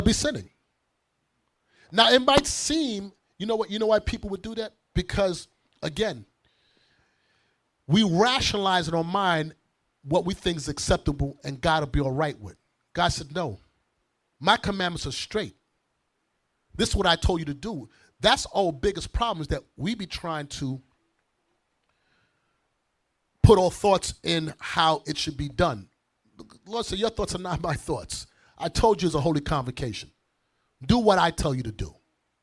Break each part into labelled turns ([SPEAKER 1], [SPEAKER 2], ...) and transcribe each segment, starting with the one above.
[SPEAKER 1] be sinning. Now it might seem, you know why people would do that? Because again, we rationalize in our mind what we think is acceptable and God will be all right with. God said, no, my commandments are straight. This is what I told you to do. That's our biggest problem, is that we be trying to put our thoughts in how it should be done. The Lord said, your thoughts are not my thoughts. I told you it's a holy convocation. Do what I tell you to do.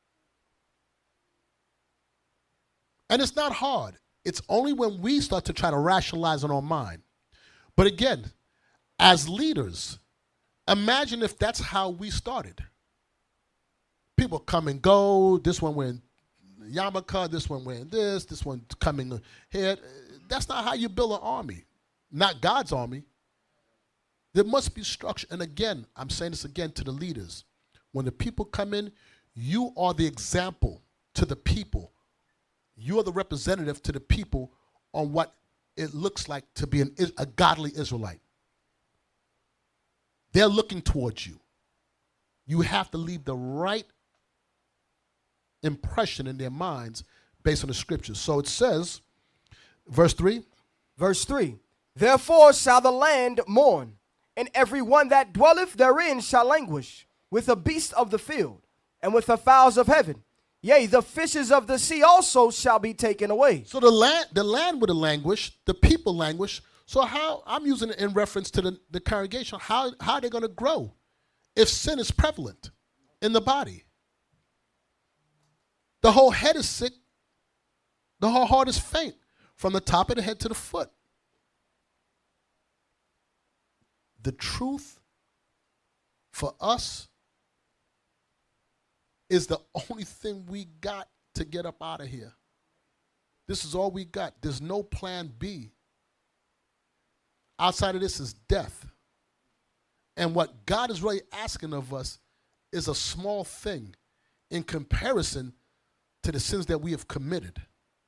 [SPEAKER 1] And it's not hard. It's only when we start to try to rationalize in our mind. But again, as leaders, imagine if that's how we started. People come and go. This one wearing yarmulke, this one wearing this one coming here. That's not how you build an army. Not God's army. There must be structure. And again, I'm saying this again to the leaders. When the people come in, you are the example to the people. You are the representative to the people on what it looks like to be a godly Israelite. They're looking towards you. You have to leave the right impression in their minds based on the scriptures. So it says, verse 3.
[SPEAKER 2] Verse 3. Therefore shall the land mourn, and every one that dwelleth therein shall languish, with the beasts of the field, and with the fowls of heaven. Yea, the fishes of the sea also shall be taken away.
[SPEAKER 1] So the land would languish, the people languish. So how, I'm using it in reference to the congregation, how are they going to grow if sin is prevalent in the body? The whole head is sick. The whole heart is faint, from the top of the head to the foot. The truth for us is the only thing we got to get up out of here. This is all we got. There's no plan B. Outside of this is death. And what God is really asking of us is a small thing in comparison to the sins that we have committed.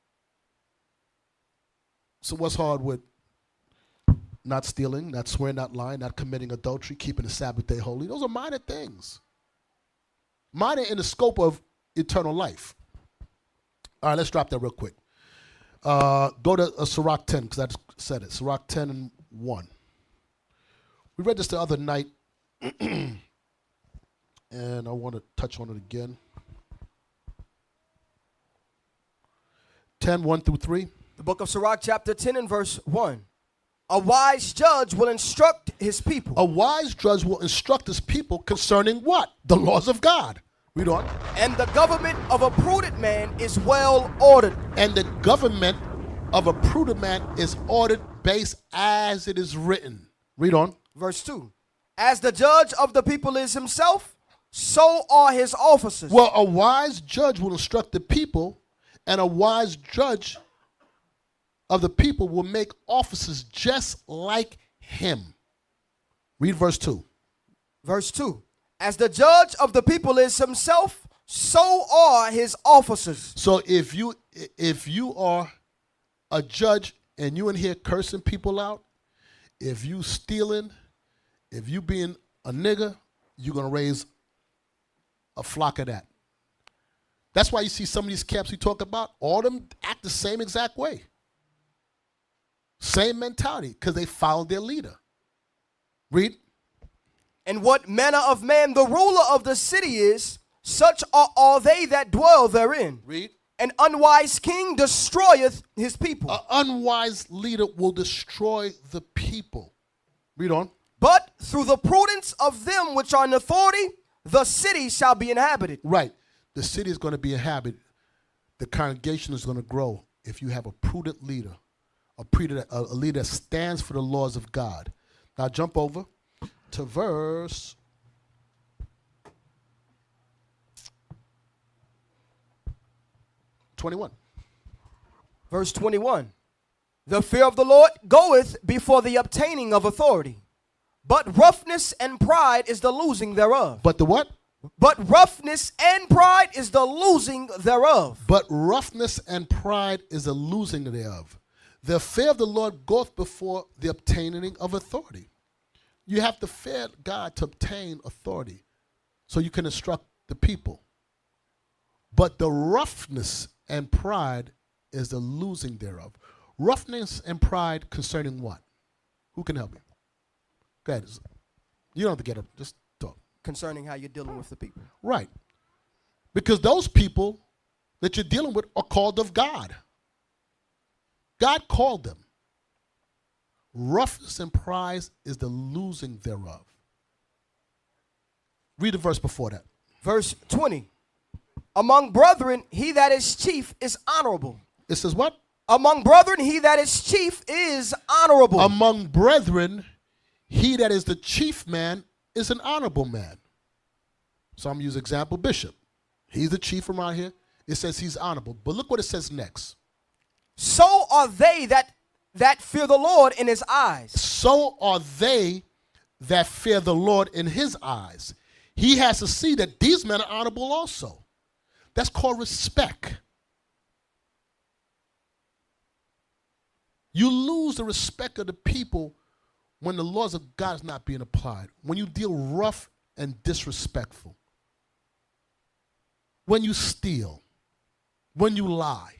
[SPEAKER 1] So what's hard with not stealing, not swearing, not lying, not committing adultery, keeping the Sabbath day holy? Those are minor things. Minor in the scope of eternal life. All right, let's drop that real quick. Go to Sirach 10, because I just said it. Sirach 10 and 1. We read this the other night, and I want to touch on it again. 10, 1 through 3.
[SPEAKER 2] The book of Sirach, chapter 10 and verse 1. A wise judge will instruct his people.
[SPEAKER 1] A wise judge will instruct his people concerning what? The laws of God. Read on.
[SPEAKER 2] And the government of a prudent man is well ordered.
[SPEAKER 1] And the government of a prudent man is ordered based as it is written. Read on.
[SPEAKER 2] Verse 2. As the judge of the people is himself, so are his officers.
[SPEAKER 1] Well, a wise judge will instruct the people, and a wise judge of the people will make officers just like him. Read verse 2.
[SPEAKER 2] Verse 2. As the judge of the people is himself, so are his officers.
[SPEAKER 1] So if you are a judge and you in here cursing people out, if you stealing, if you being a nigger, you're going to raise a flock of that. That's why you see some of these camps we talk about, all of them act the same exact way. Same mentality, because they followed their leader. Read.
[SPEAKER 2] And what manner of man the ruler of the city is, such are all they that dwell therein.
[SPEAKER 1] Read.
[SPEAKER 2] An unwise king destroyeth his people.
[SPEAKER 1] An unwise leader will destroy the people. Read on.
[SPEAKER 2] But through the prudence of them which are in authority, the city shall be inhabited.
[SPEAKER 1] Right. The city is going to be inhabited. The congregation is going to grow if you have a prudent leader. A leader that stands for the laws of God. Now jump over to verse 21.
[SPEAKER 2] Verse 21. The fear of the Lord goeth before the obtaining of authority, but roughness and pride is the losing thereof.
[SPEAKER 1] But the what?
[SPEAKER 2] But roughness and pride is the losing thereof.
[SPEAKER 1] But roughness and pride is the losing thereof. The fear of the Lord goeth before the obtaining of authority. You have to fear God to obtain authority. so you can instruct the people. But the roughness and pride is the losing thereof. Roughness and pride concerning what? Who can help me? Go ahead. You don't have to get up. Just talk.
[SPEAKER 2] Concerning how you're dealing with the people.
[SPEAKER 1] Right. Because those people that you're dealing with are called of God. God called them. Roughness and pride is the losing thereof. Read the verse before that.
[SPEAKER 2] Verse 20. Among brethren, he that is chief is honorable.
[SPEAKER 1] It says what?
[SPEAKER 2] Among brethren, he that is chief is honorable.
[SPEAKER 1] Among brethren, he that is the chief man is an honorable man. So I'm going to use example, Bishop. He's the chief around here. It says he's honorable. But look what it says next.
[SPEAKER 2] So are they that fear the Lord in his eyes.
[SPEAKER 1] So are they that fear the Lord in his eyes. He has to see that these men are honorable also. That's called respect. You lose the respect of the people when the laws of God is not being applied. When you deal rough and disrespectful. When you steal. When you lie.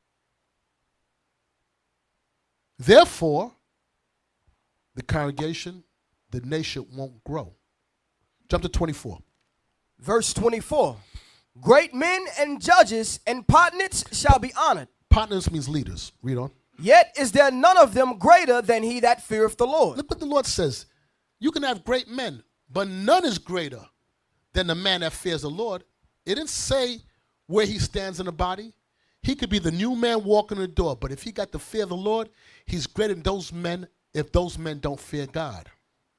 [SPEAKER 1] Therefore, the congregation, the nation won't grow. Jump to 24.
[SPEAKER 2] Verse 24. Great men and judges and potentates shall be honored.
[SPEAKER 1] Partners means leaders. Read on.
[SPEAKER 2] Yet is there none of them greater than he that feareth the Lord.
[SPEAKER 1] Look what the Lord says. You can have great men, but none is greater than the man that fears the Lord. It didn't say where he stands in the body. He could be the new man walking the door, but if he got the fear of the Lord, he's greater than those men if those men don't fear God.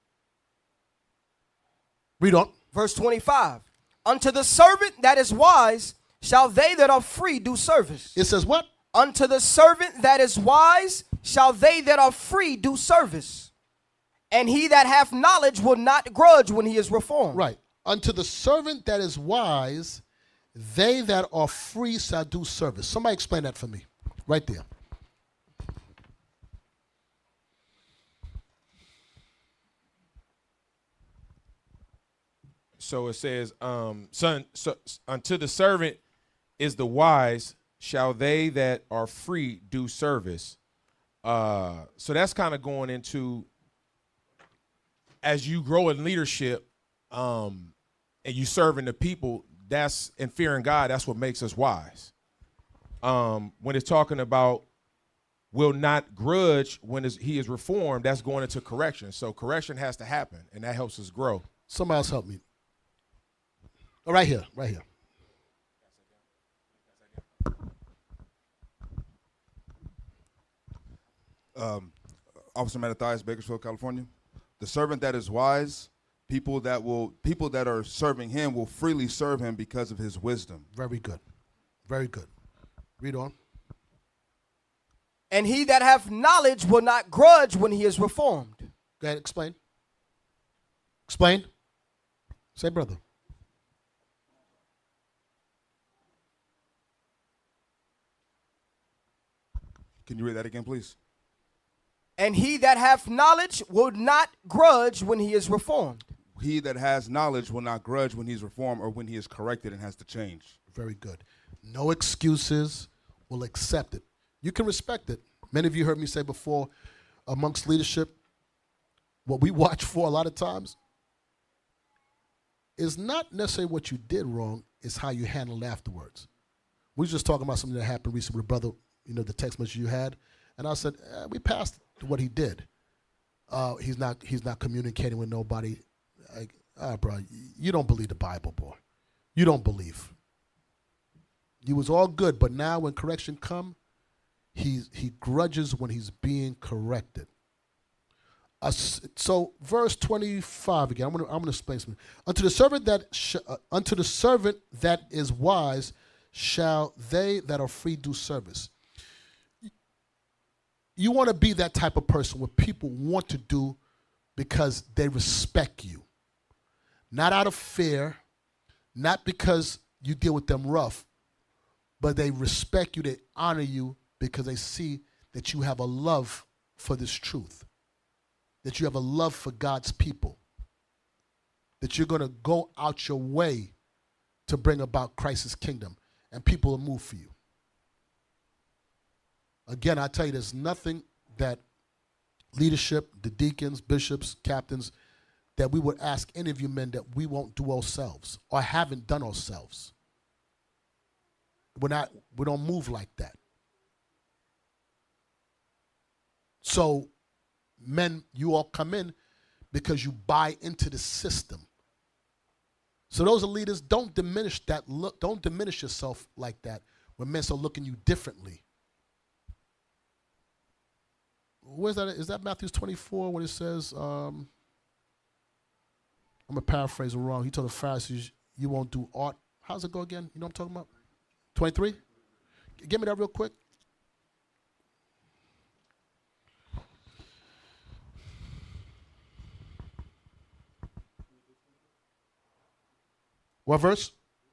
[SPEAKER 1] Read on.
[SPEAKER 2] Verse 25. Unto the servant that is wise shall they that are free do service.
[SPEAKER 1] It says what?
[SPEAKER 2] Unto the servant that is wise shall they that are free do service. And he that hath knowledge will not grudge when he is reformed.
[SPEAKER 1] Right. Unto the servant that is wise, they that are free shall do service. Somebody explain that for me. Right there.
[SPEAKER 3] So it says, unto the servant is the wise, shall they that are free do service. So that's kind of going into, as you grow in leadership, and you serving the people, that's in fearing God, that's what makes us wise. When it's talking about will not grudge when he is reformed, that's going into correction. So correction has to happen, and that helps us grow.
[SPEAKER 1] Somebody else help me. Oh, right here, right here.
[SPEAKER 4] Officer Mattathias, Bakersfield, California. The servant that is wise, people that are serving him will freely serve him because of his wisdom.
[SPEAKER 1] Very good. Very good. Read on.
[SPEAKER 2] And he that hath knowledge will not grudge when he is reformed.
[SPEAKER 1] Go ahead, explain. Explain. Say, brother.
[SPEAKER 4] Can you read that again, please?
[SPEAKER 2] And he that hath knowledge will not grudge when he is reformed.
[SPEAKER 4] He that has knowledge will not grudge when he's reformed or when he is corrected and has to change.
[SPEAKER 1] Very good. No excuses. Will accept it. You can respect it. Many of you heard me say before, amongst leadership, what we watch for a lot of times is not necessarily what you did wrong, it's how you handled afterwards. We were just talking about something that happened recently with brother, the text message you had, and I said, we passed what he did. He's not communicating with nobody. Bro, you don't believe the Bible, boy. You don't believe. You was all good, but now when correction come, he grudges when he's being corrected. So verse 25 again. I'm gonna explain something. Unto the servant that is wise shall they that are free do service. You want to be that type of person where people want to do because they respect you. Not out of fear, not because you deal with them rough, but they respect you, they honor you because they see that you have a love for this truth, that you have a love for God's people. that you're going to go out your way to bring about Christ's kingdom, and people will move for you. Again, I tell you, there's nothing that leadership, the deacons, bishops, captains, that we would ask any of you men that we won't do ourselves or haven't done ourselves. We don't move like that. So, men, you all come in because you buy into the system. So those are leaders. Don't diminish that look. Don't diminish yourself like that when men start looking you differently. Where's that? Is that Matthew 24 when it says, I'm going to paraphrase it wrong. He told the Pharisees, you won't do aught. How's it go again? You know what I'm talking about? 23? Give me that real quick. What verse?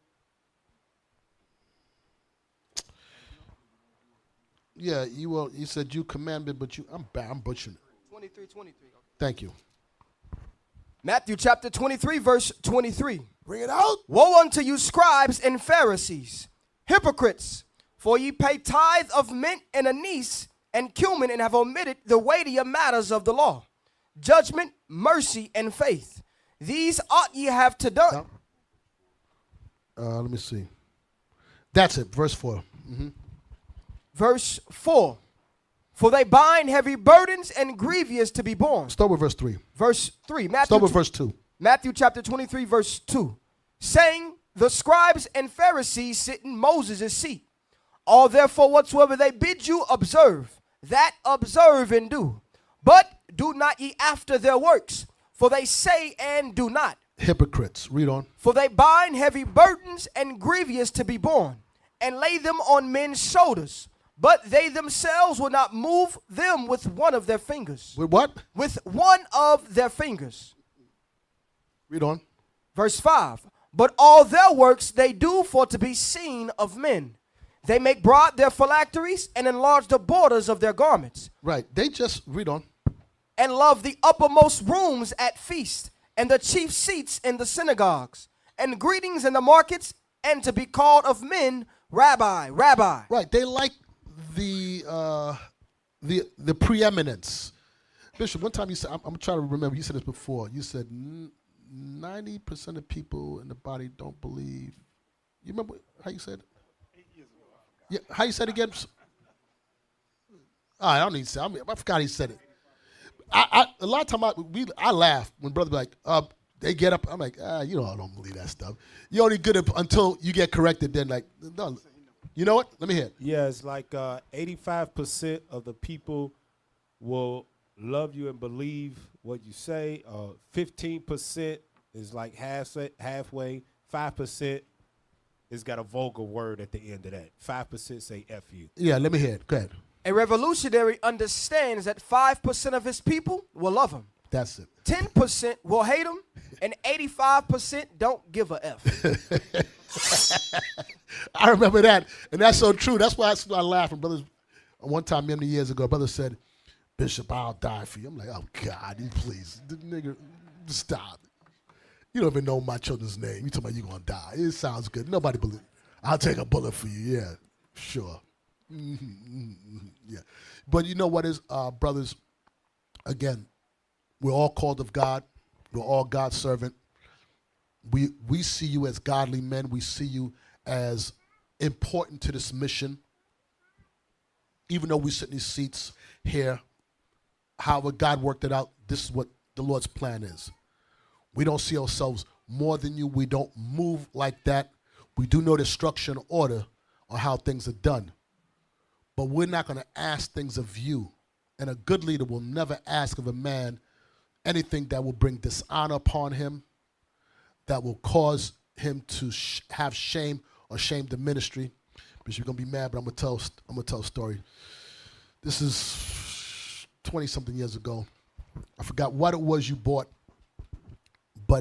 [SPEAKER 1] Yeah, you will. You said you commanded, but I'm butchering it.
[SPEAKER 2] 23.
[SPEAKER 1] Thank you.
[SPEAKER 2] Matthew chapter 23, verse 23.
[SPEAKER 1] Bring it out.
[SPEAKER 2] Woe unto you, scribes and Pharisees, hypocrites, for ye pay tithe of mint and anise and cumin, and have omitted the weightier matters of the law, judgment, mercy, and faith. These ought ye have to done.
[SPEAKER 1] Let me see. That's it. Verse 4. Mm-hmm.
[SPEAKER 2] Verse 4. For they bind heavy burdens and grievous to be borne.
[SPEAKER 1] Start with verse 3.
[SPEAKER 2] Verse 3.
[SPEAKER 1] Start with verse 2.
[SPEAKER 2] Matthew chapter 23, verse 2. Saying, the scribes and Pharisees sit in Moses' seat. All therefore whatsoever they bid you observe, that observe and do. But do not ye after their works, for they say and do not.
[SPEAKER 1] Hypocrites. Read on.
[SPEAKER 2] For they bind heavy burdens and grievous to be borne, and lay them on men's shoulders. But they themselves will not move them with one of their fingers.
[SPEAKER 1] With what?
[SPEAKER 2] With one of their fingers.
[SPEAKER 1] Read on.
[SPEAKER 2] Verse 5. But all their works they do for to be seen of men. They make broad their phylacteries and enlarge the borders of their garments.
[SPEAKER 1] Right. They just, read on.
[SPEAKER 2] And love the uppermost rooms at feast, and the chief seats in the synagogues, and greetings in the markets, and to be called of men, Rabbi, Rabbi.
[SPEAKER 1] Right. They like the preeminence. Bishop, one time you said, I'm trying to remember, you said this before. You said 90% of people in the body don't believe. You remember how you said it? 8 years ago. Yeah, how you said it again? I don't need to say. I forgot how he said it. A lot of time I laugh when brothers be like, they get up. I'm like, I don't believe that stuff. You're only good until you get corrected. Then like, no. You know what? Let me hear it.
[SPEAKER 5] Yeah, it's like 85% of the people will love you and believe what you say. 15% is like halfway. 5% is got a vulgar word at the end of that. 5% say F you.
[SPEAKER 1] Yeah, let me hear it. Go ahead.
[SPEAKER 2] A revolutionary understands that 5% of his people will love him.
[SPEAKER 1] That's it.
[SPEAKER 2] 10% will hate him, and 85% don't give a F.
[SPEAKER 1] I remember that, and that's so true. That's why I laugh. And brothers, one time many years ago, a brother said, Bishop, I'll die for you. I'm like, oh, God, please. The nigga, stop. You don't even know my children's name. You talking about you going to die. It sounds good. Nobody believes. I'll take a bullet for you. Yeah, sure. Yeah. But you know what is, brothers, again, we're all called of God. We're all God's servant. We see you as godly men. We see you as important to this mission. Even though we sit in these seats here, however God worked it out, this is what the Lord's plan is. We don't see ourselves more than you. We don't move like that. We do know the structure and order on how things are done. But we're not going to ask things of you. And a good leader will never ask of a man anything that will bring dishonor upon him, that will cause him to have shame or shame the ministry. But you're going to be mad, but I'm going to tell a story. This is 20-something years ago. I forgot what it was you bought, but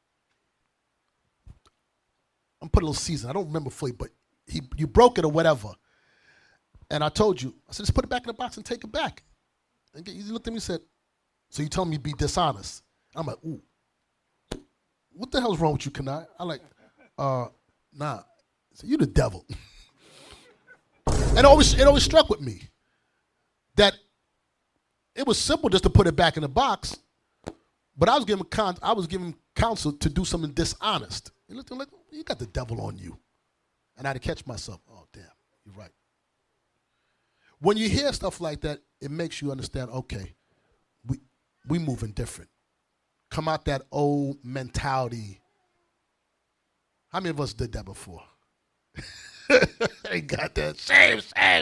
[SPEAKER 1] I'm putting a little season. I don't remember fully, but you broke it or whatever. And I told you, I said, just put it back in the box and take it back. And you looked at me and said, so you telling me be dishonest? I'm like, ooh. what the hell's wrong with you, Kanai? I like, nah. So you the devil. And it always struck with me that it was simple just to put it back in the box, but I was giving counsel to do something dishonest. He looked like, you got the devil on you. And I had to catch myself. Oh, damn, you're right. When you hear stuff like that, it makes you understand, okay, we moving different. Come out that old mentality. How many of us did that before? Ain't got that. Shame.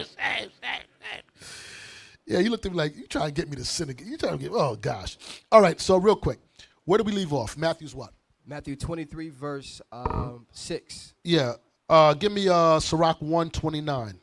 [SPEAKER 1] Yeah, you looked at me like, you trying to get me to sin again. You trying to get, oh, gosh. All right, so real quick. Where do we leave off? Matthew's what?
[SPEAKER 2] Matthew 23, verse 6.
[SPEAKER 1] Yeah. Give me Sirach 129.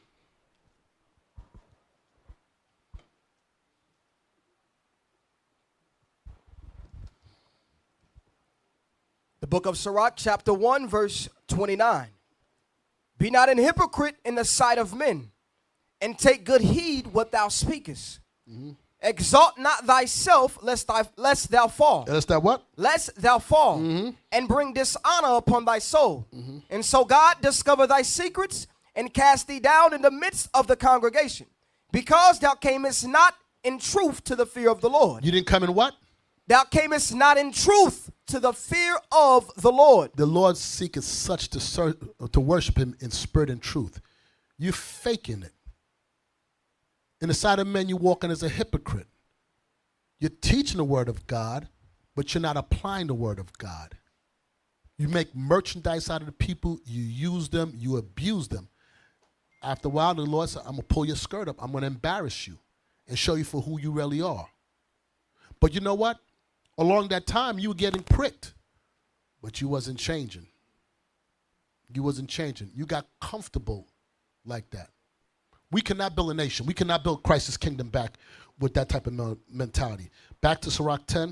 [SPEAKER 2] The book of Sirach, chapter 1, verse 29. Be not an hypocrite in the sight of men, and take good heed what thou speakest. Mm-hmm. Exalt not thyself, lest thou fall.
[SPEAKER 1] Lest thou what?
[SPEAKER 2] Lest thou fall, and bring dishonor upon thy soul. And so God discover thy secrets, and cast thee down in the midst of the congregation, because thou camest not in truth to the fear of the Lord.
[SPEAKER 1] You didn't come in what?
[SPEAKER 2] Thou camest not in truth to the fear of the Lord.
[SPEAKER 1] The Lord seeketh such to worship him in spirit and truth. You faking it. In the sight of men, you're walking as a hypocrite. You're teaching the word of God, but you're not applying the word of God. You make merchandise out of the people. You use them. You abuse them. After a while, the Lord said, I'm going to pull your skirt up. I'm going to embarrass you and show you for who you really are. But you know what? Along that time, you were getting pricked, but you wasn't changing. You wasn't changing. You got comfortable like that. We cannot build a nation. We cannot build Christ's kingdom back with that type of mentality. Back to Sirach 10,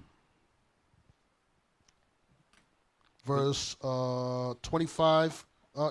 [SPEAKER 1] verse 27.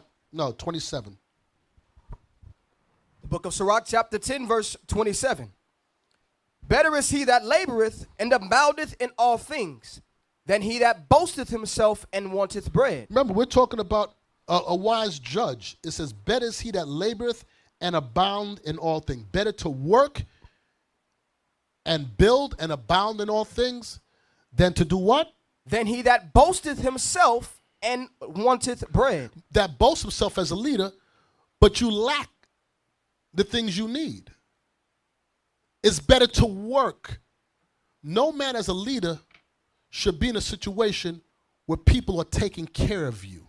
[SPEAKER 2] The book of Sirach, chapter 10, verse 27. Better is he that laboreth and aboundeth in all things, than he that boasteth himself and wanteth bread.
[SPEAKER 1] Remember, we're talking about a wise judge. It says, better is he that laboreth and abound in all things. Better to work and build and abound in all things than to do what?
[SPEAKER 2] Than he that boasteth himself and wanteth bread.
[SPEAKER 1] That boasts himself as a leader, but you lack the things you need. It's better to work. No man as a leader should be in a situation where people are taking care of you.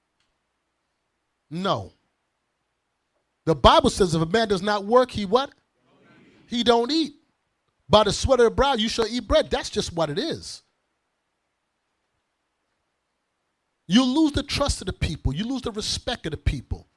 [SPEAKER 1] No. The Bible says if a man does not work, he what? He don't eat. By the sweat of the brow you shall eat bread. That's just what it is. You lose the trust of the people. You lose the respect of the people.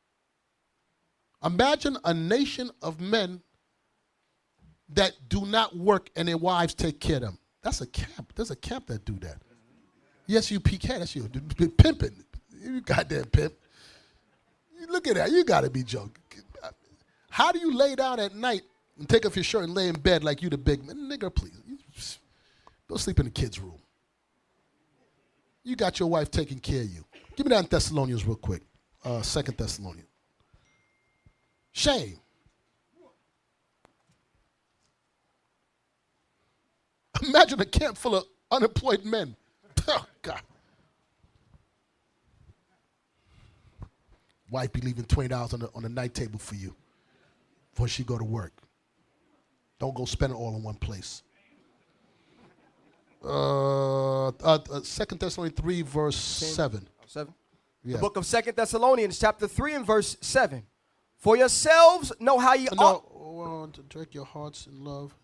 [SPEAKER 1] Imagine a nation of men that do not work and their wives take care of them. That's a camp. There's a camp that do that. Yes, you PK. That's you. Pimping. You goddamn pimp. Look at that. You got to be joking. How do you lay down at night and take off your shirt and lay in bed like you the big man? Nigga, please. Go sleep in the kids' room. You got your wife taking care of you. Give me that in Thessalonians real quick. 2 Thessalonians. Shame. Imagine a camp full of unemployed men. Oh, God. Wife be leaving $20 on the night table for you before she go to work. Don't go spend it all in one place. 2 Thessalonians 3, verse 7.
[SPEAKER 2] 7?
[SPEAKER 1] Yeah.
[SPEAKER 2] The book of 2 Thessalonians, chapter 3 and verse 7. For yourselves know how ye ought
[SPEAKER 1] to direct your hearts in love.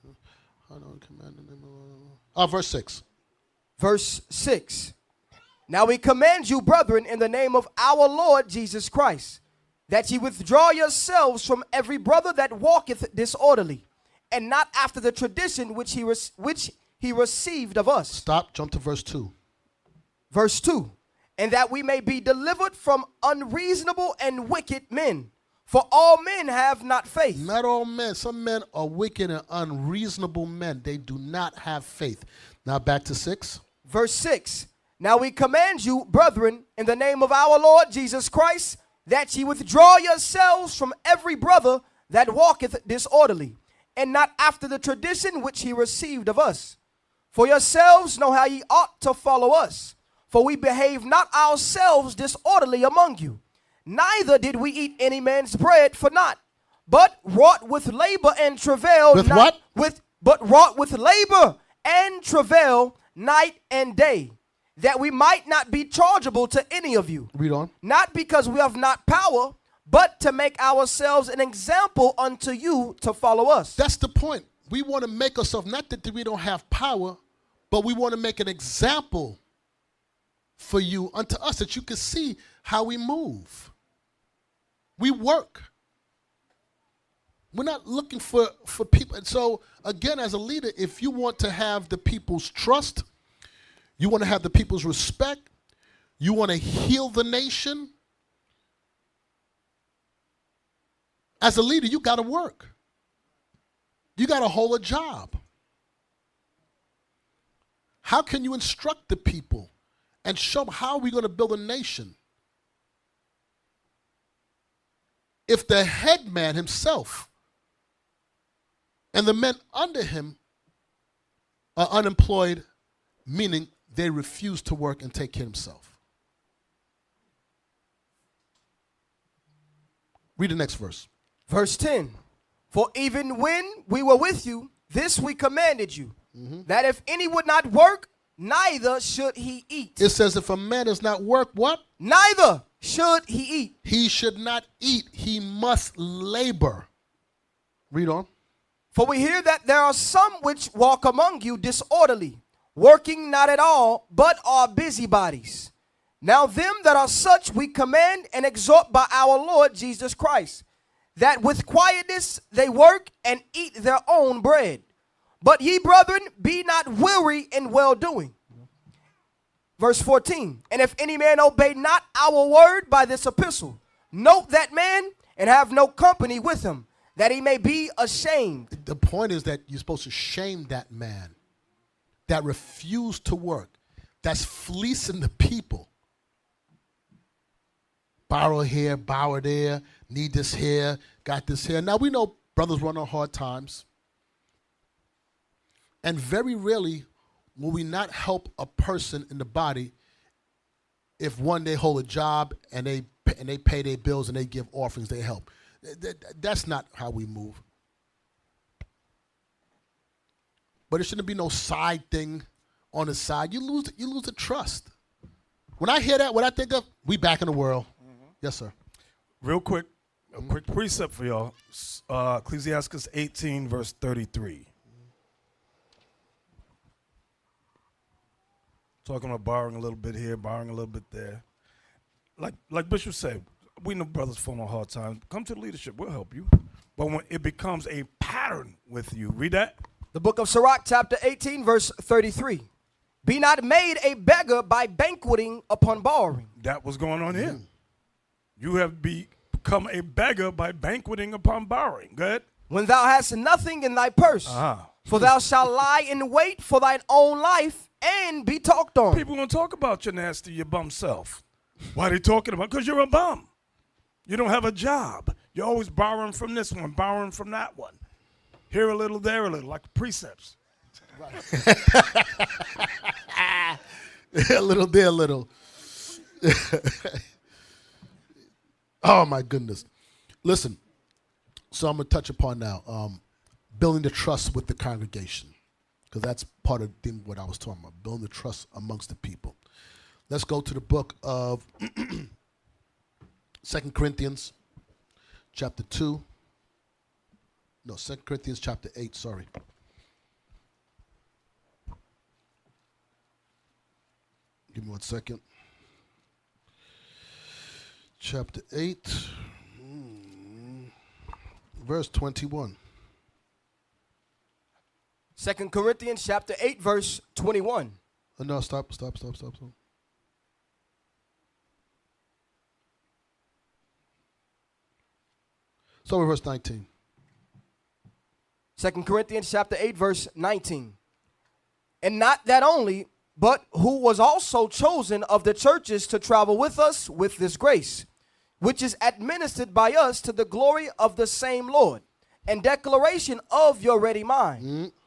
[SPEAKER 1] Verse 6.
[SPEAKER 2] Verse 6. Now we command you, brethren, in the name of our Lord Jesus Christ, that ye withdraw yourselves from every brother that walketh disorderly, and not after the tradition which he received of us.
[SPEAKER 1] Stop. Jump to verse 2.
[SPEAKER 2] Verse 2. And that we may be delivered from unreasonable and wicked men. For all men have not faith.
[SPEAKER 1] Not all men. Some men are wicked and unreasonable men. They do not have faith. Now back to 6.
[SPEAKER 2] Verse 6. Now we command you, brethren, in the name of our Lord Jesus Christ, that ye withdraw yourselves from every brother that walketh disorderly, and not after the tradition which he received of us. For yourselves know how ye ought to follow us. For we behave not ourselves disorderly among you. Neither did we eat any man's bread for naught, but wrought with labor and travail.
[SPEAKER 1] With what?
[SPEAKER 2] But wrought with labor and travail night and day, that we might not be chargeable to any of you.
[SPEAKER 1] Read on.
[SPEAKER 2] Not because we have not power, but to make ourselves an example unto you to follow us.
[SPEAKER 1] That's the point. We want to make ourselves, not that we don't have power, but we want to make an example for you unto us, that you can see how we move. We work. We're not looking for people. And so, again, as a leader, if you want to have the people's trust, you want to have the people's respect, you want to heal the nation, as a leader, you got to work. You got to hold a job. How can you instruct the people and show them how are we going to build a nation if the head man himself and the men under him are unemployed, meaning they refuse to work and take care of themselves? Read the next verse.
[SPEAKER 2] Verse 10. For even when we were with you, this we commanded you, that if any would not work, neither should he eat.
[SPEAKER 1] It says if a man does not work, what?
[SPEAKER 2] Neither should he eat.
[SPEAKER 1] He should not eat. He must labor. Read on.
[SPEAKER 2] For we hear that there are some which walk among you disorderly, working not at all, but are busybodies. Now them that are such we command and exhort by our Lord Jesus Christ, that with quietness they work and eat their own bread. But ye, brethren, be not weary in well-doing. Verse 14. And if any man obey not our word by this epistle, note that man and have no company with him, that he may be ashamed.
[SPEAKER 1] The point is that you're supposed to shame that man that refused to work, that's fleecing the people. Borrow here, borrow there, need this here, got this here. Now we know brothers run on hard times. And very rarely will we not help a person in the body if one, they hold a job and they pay their bills and they give offerings, they help. That's not how we move. But it shouldn't be no side thing on the side. You lose the trust. When I hear that, what I think of, we back in the world. Yes, sir.
[SPEAKER 6] Real quick, a quick precept for y'all. Ecclesiastes 18, verse 33. Talking about borrowing a little bit here, borrowing a little bit there. Like Bishop said, we know brothers fall on hard times. Come to the leadership, we'll help you. But when it becomes a pattern with you, read that.
[SPEAKER 2] The book of Sirach, chapter 18, verse 33. Be not made a beggar by banqueting upon borrowing.
[SPEAKER 6] That was going on here. You have become a beggar by banqueting upon borrowing. Go ahead.
[SPEAKER 2] When thou hast nothing in thy purse, for thou shalt lie in wait for thine own life and be talked on.
[SPEAKER 6] People going to talk about your nasty, your bum self. Why are they talking about? Because you're a bum. You don't have a job. You're always borrowing from this one, borrowing from that one. Here a little, there a little, like precepts.
[SPEAKER 1] A little, there a little. Oh, my goodness. Listen, so I'm going to touch upon now building the trust with the congregation, because that's part of what I was talking about, building the trust amongst the people. Let's go to the book of 2 Corinthians chapter 2. No, 2 Corinthians chapter 8, sorry. Give me 1 second. Chapter 8, verse 21.
[SPEAKER 2] 2 Corinthians chapter 8, verse 21.
[SPEAKER 1] Oh, no, stop. Start with verse 19.
[SPEAKER 2] 2 Corinthians chapter 8, verse 19. And not that only, but who was also chosen of the churches to travel with us with this grace, which is administered by us to the glory of the same Lord, and declaration of your ready mind.